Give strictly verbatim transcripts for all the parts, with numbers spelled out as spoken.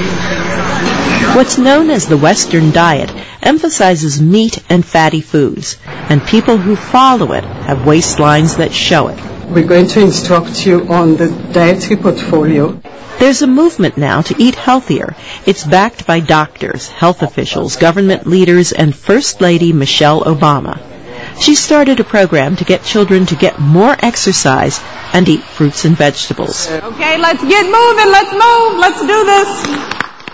What's known as the Western diet emphasizes meat and fatty foods, and people who follow it have waistlines that show it. We're going to instruct you on the dietary portfolio. There's a movement now to eat healthier. It's backed by doctors, health officials, government leaders, and First Lady Michelle Obama. She started a program to get children to get more exercise and eat fruits and vegetables. Okay, let's get moving. Let's move. Let's do this.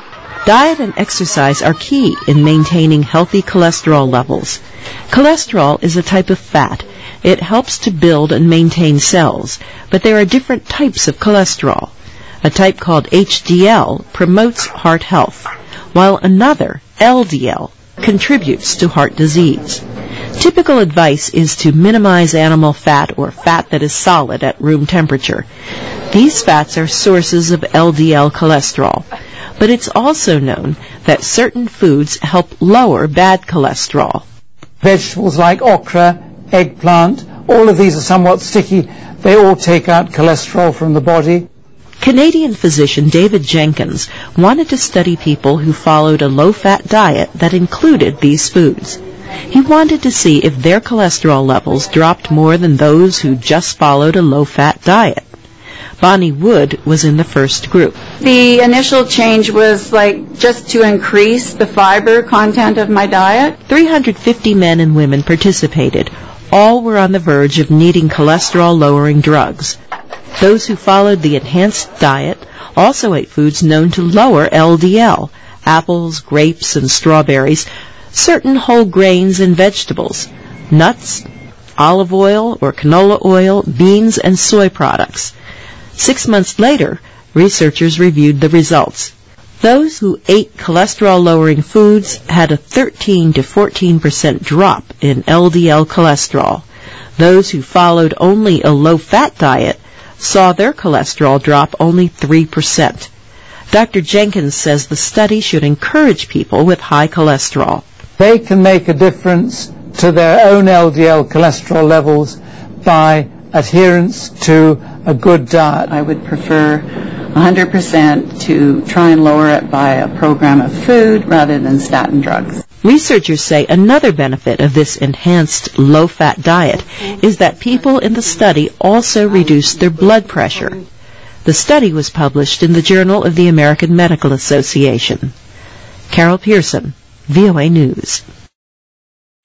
Diet and exercise are key in maintaining healthy cholesterol levels. Cholesterol is a type of fat. It helps to build and maintain cells, but there are different types of cholesterol. A type called H D L promotes heart health, while another, L D L, contributes to heart disease. Typical advice is to minimize animal fat or fat that is solid at room temperature. These fats are sources of L D L cholesterol, but it's also known that certain foods help lower bad cholesterol. Vegetables like okra, eggplant, all of these are somewhat sticky. They all take out cholesterol from the body. Canadian physician David Jenkins wanted to study people who followed a low-fat diet that included these foods. He wanted to see if their cholesterol levels dropped more than those who just followed a low-fat diet. Bonnie Wood was in the first group. The initial change was like just to increase the fiber content of my diet. three hundred fifty men and women participated. All were on the verge of needing cholesterol-lowering drugs. Those who followed the enhanced diet also ate foods known to lower L D L, apples, grapes, and strawberries, certain whole grains and vegetables, nuts, olive oil or canola oil, beans, and soy products. Six months later, researchers reviewed the results. Those who ate cholesterol-lowering foods had a thirteen to fourteen percent drop in L D L cholesterol. Those who followed only a low-fat diet saw their cholesterol drop only three percent. Doctor Jenkins says the study should encourage people with high cholesterol. They can make a difference to their own L D L cholesterol levels by adherence to a good diet. I would prefer one hundred percent to try and lower it by a program of food rather than statin drugs. Researchers say another benefit of this enhanced low-fat diet is that people in the study also reduced their blood pressure. The study was published in the Journal of the American Medical Association. Carol Pearson, V O A News.